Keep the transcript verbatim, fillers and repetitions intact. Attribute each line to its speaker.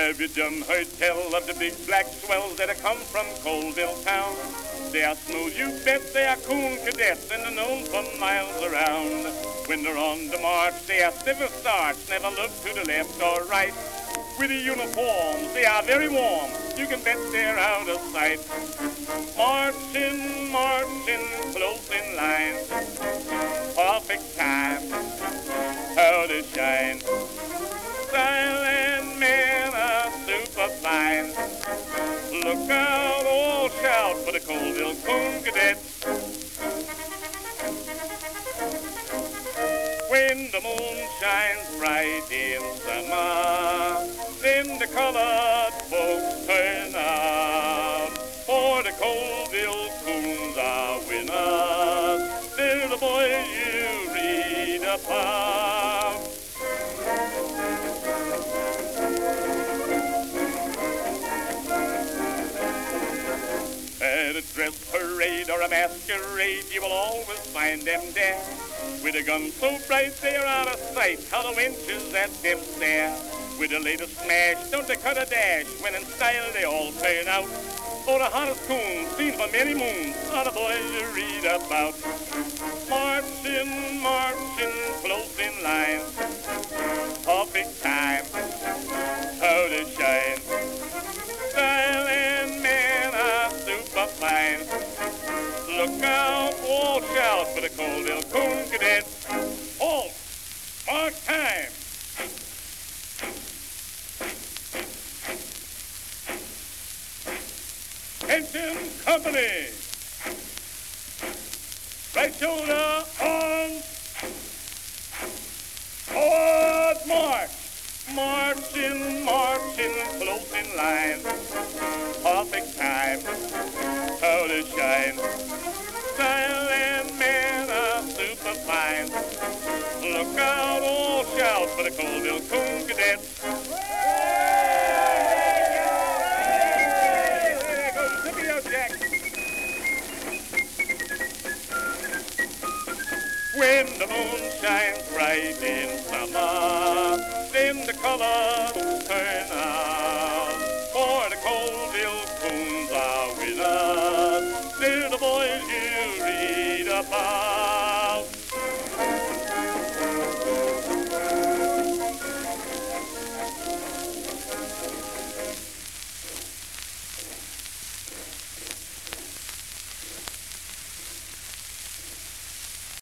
Speaker 1: Have you done heard tell of the big black swells that have come from Colville town? They are smooth, you bet, they are coon cadets, and they're known for miles around. When they're on the march, they are never starch, never look to the left or right. With the uniforms, they are very warm, you can bet they're out of sight. Marching, marching, close in line, perfect time, how they shine. Silent men are super fine. Look out, all shout for the Colville Coon Cadets. When the moon shines bright in summer, then the colored folks turn out. For the Colville Coons are winners. They're the boys you read about. At a dress parade or a masquerade, you will always find them there. With a gun so bright they are out of sight, how the wenches at them stare. With the latest smash, don't they cut a dash, when in style they all turn out. Oh, the hottest coons seen for many moons are the boys you read about. Marching, marching, close in line, perfect time, how they shine. Silent men are super fine. Look out, all shout for the Colville Coon Cadets. Halt! Mark time! Attention, company! Right shoulder on. Forward march! Marching, marching, close in line. Perfect time, how they shine. Silent men are super fine. Look out, all shout for the Colville Coon Cadets. There goes Scipio Jack. When the moon shines bright in summer, then the color